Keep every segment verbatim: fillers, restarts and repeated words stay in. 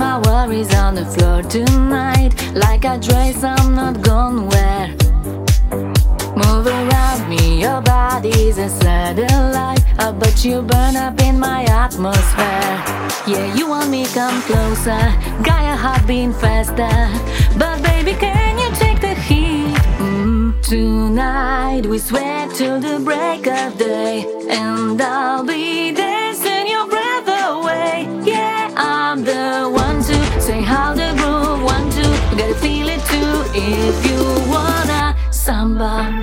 my worries on the floor tonight, like a dress I'm not gonna wear. Move around me, your body's a satellite, uh, but you burn up in my atmosphere. Yeah, you want me, come closer, got your heart beating faster, but baby, can you take the heat? Mm, tonight we sweat till the break of day, and I'll be dancing your breath away. Yeah, I'm the one to say how the groove, one, two, you gotta feel it too if you wanna samba.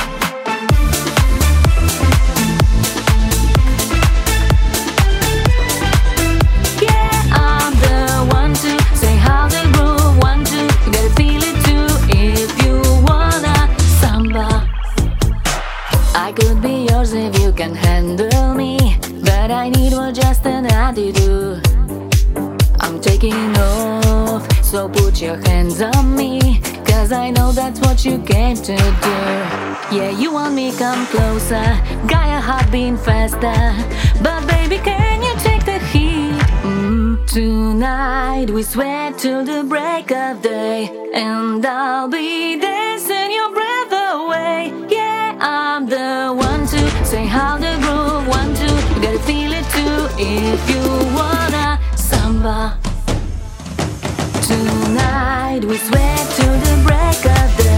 I could be yours if you can handle me, but I need more just an attitude. I'm taking off, so put your hands on me, cause I know that's what you came to do. Yeah, you want me, come closer, got your heart beating faster, but baby, can you take the heat? Mm, tonight we sweat till the break of day, and I'll be dancing your breath away. Yeah, I'm the one to say how the groove, one, two, you gotta feel it too if you wanna samba. Tonight we sweat till the break of day.